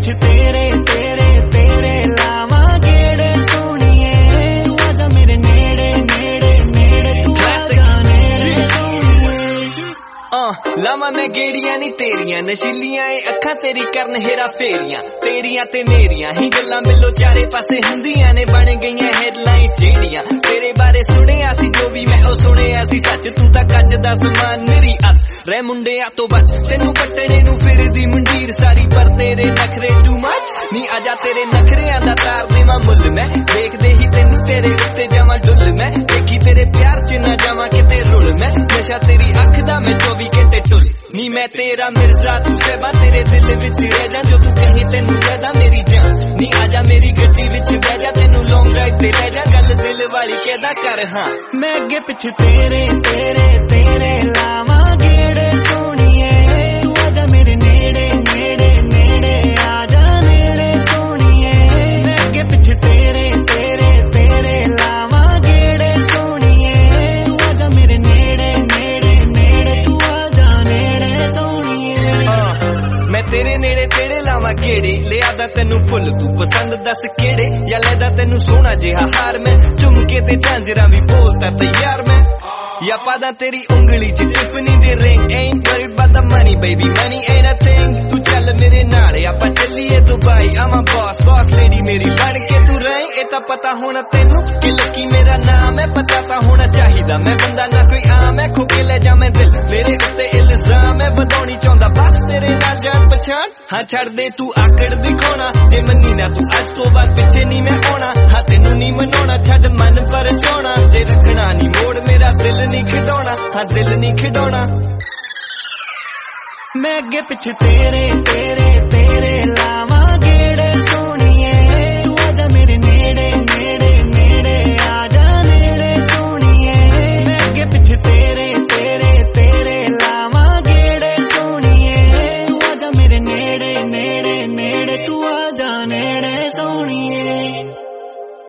पिछे तेरे तेरे तेरे लावा गेड़े सोनिए तू आजा मेरे नेड़े नेड़े नेड़े तू आजा नेड़े सोनिए लावा मैं गेड़ियां नी तेरियां नशीलियां ए अखां तेरी करन हेरा फेरियां तेरियां ते मेरियां ही गल्लां मिलो चारे पासे हुंदियां ने बन गईयां हेडलाइंस जेड़ियां तेरे बारे सुनिया सी जो भी मैं ओ सुनिया सी सच तू तां कच दा समान मेरी अत रह मुंडिया तो बच तेनू कट्टणे नू फिरदी मंडीर सारी पर तेरे नखरे टू मच नी आजा तेरे नखरियां दा तार देवां मुल मैं देखदे ही तेनू तेरे उत्ते जावां डुल मैं देखी तेरे प्यार च ना जावां किते रुल मैं नशा तेरी अख दा मैं 24 घंटे टुल नी मैं तेरा मिर्जा तू सहबा तेरे दिल विच रह जा जो तू कहे तेनू ज्यादा मेरी जान नी आजा मेरी गड्डी विच बह जा तेनू लॉन्ग ड्राइव ते ले जा गल दिल वाली कहदा कर हां मैं अगे पिछे तेरे तेरे तेरे लावा गेड़े सोनिए तू आजा मेरे नेड़े नेड़े नेड़े आजा नेड़े सोनिए मैं अगे पिछे तेरे तेरे तेरे लावा गेड़े सोनिए तू आजा मेरे नेड़े नेड़े नेड़े तू आजा नेड़े सोनिए मैं तेरे नेड़े तेड़े लावा गेड़े लिया दा तेनू फुल तू पसंद दस केड़े या लेदा तेनू सोना जिहा हार मैं झुमके ते झांजरा भी बोलता तैयार मैं या पादा तेरी उंगली च टिफनी दे ring ain't worried about the money baby money ain't a thing तू चल मेरे नाल आपां चलिए Dubai I'm a boss boss lady मेरी बन के तू रही ए तां पता होना तेनू कि लकी मेरा नाम है पता तां होना चाहिदा मैं बंदा ना कोई आम है खो के ले जा मैं दिल मेरे उत्ते इल्जाम है ਵਧਾਉਣੀ ਚਾਹੁੰਦਾ बस तेरे नाल जान पछाण हाँ छड़ दे तू आकड़ दिखाना जे मन्नी ना तू अज तो बाद पिछे नहीं मैं आना हाँ तेनू नहीं मनाउणा छड़ मन पर चाहना जे रखना नहीं मोड़ मेरा दिल नहीं खिडौना हाँ दिल नहीं खिडौना मैं अगे पिछे तेरे तेरे तेरे